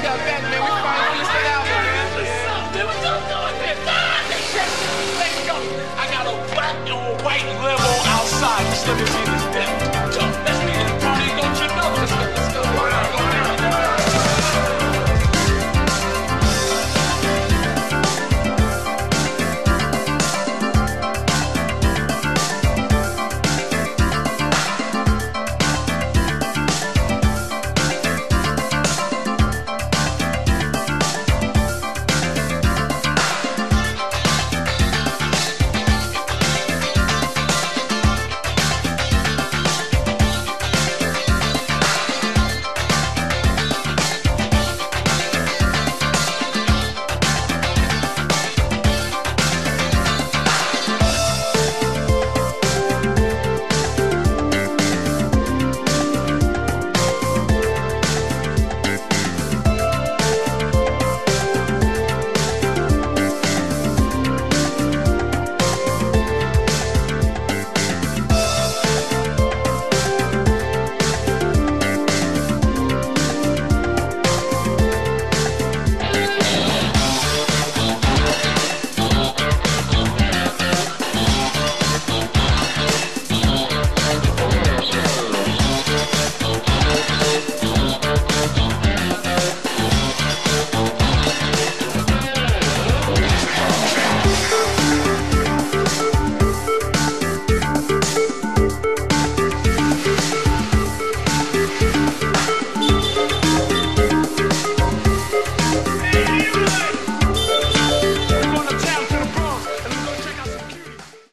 up back, man. We finally finished that album, man. What you doing here? Let's go. I got a black and a white limo outside. Just look at me.